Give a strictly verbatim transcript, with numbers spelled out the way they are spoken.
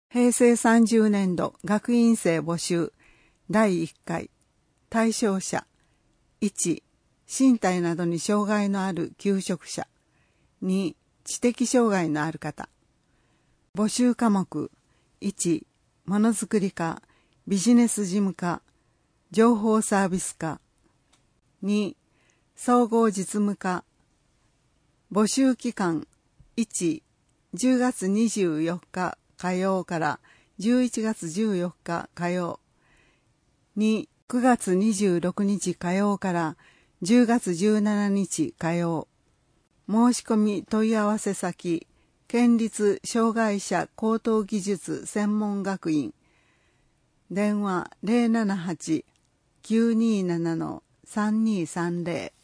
へいせいさんじゅうねんど学院生募集だいいっかい。対象者いち、身体などに障害のある求職者。に、知的障害のある方。募集科目いち、ものづくり科、ビジネス事務科、情報サービス科。に、総合実務科。募集期間いち、じゅうがつにじゅうよっか火曜からじゅういちがつじゅうよっか火曜。に、くがつにじゅうろくにち火曜からじゅうがつじゅうしちにち火曜。申し込み問い合わせ先、県立障害者高等技術専門学院。電話 ゼロななはち きゅうにーなな さんにーさんゼロ。